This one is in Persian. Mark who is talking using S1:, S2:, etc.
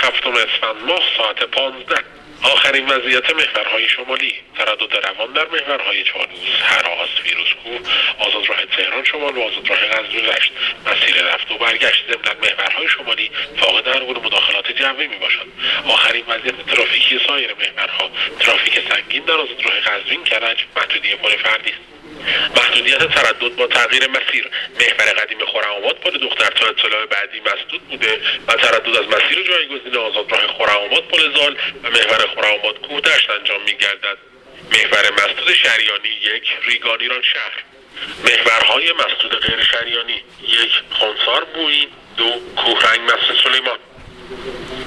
S1: 7 اسفند ماه ساعت 15. آخرین وضعیت محورهای شمالی: تردد روان در محورهای چالوس، هراس، فیروزکوه، آزادراه تهران شمال و آزادراه قزوین رشت. مسیر رفت و برگشت ضمن محورهای شمالی فاقد هر گونه مداخلات جوی میباشد. آخرین وضعیت ترافیکی سایر محورها: ترافیک سنگین در آزادراه قزوین کرج، محدودیت پل فردی است. محدودیت تردد با تغییر مسیر: محور قدیم خرم‌آباد پل دختر تا اطلاع بعدی مسدود بوده و تردد از مسیر جایگزین آزادراه خرم‌آباد پل زال و محور خرم‌آباد کوهدشت انجام می‌گردد. محور مسدود شریانی 1 ریگان ایران شهر. محورهای مسدود غیر شریانی: 1 خنثار بوئین، 2 کوهرنگ مسجد سلیمان.